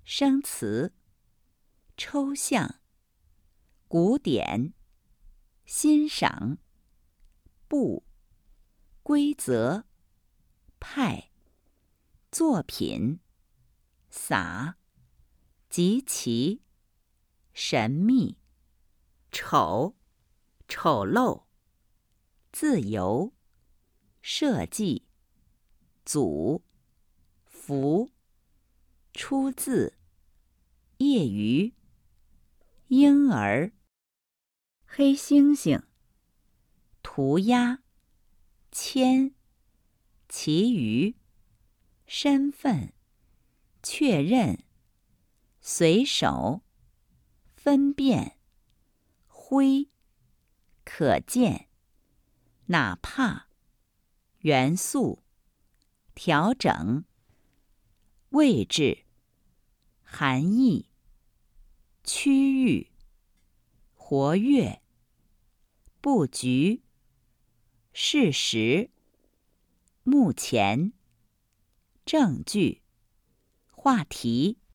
生词，抽象，古典，欣赏，不，规则，派，作品，洒，极其，神秘，丑，丑陋，自由，设计，组，服，出自，业余，婴儿，黑猩猩，涂鸦，铅，其余，身份，确认，随手，分辨，灰，可见，哪怕，元素，调整，位置，含义，区域，活跃，布局，事实，目前，证据，话题。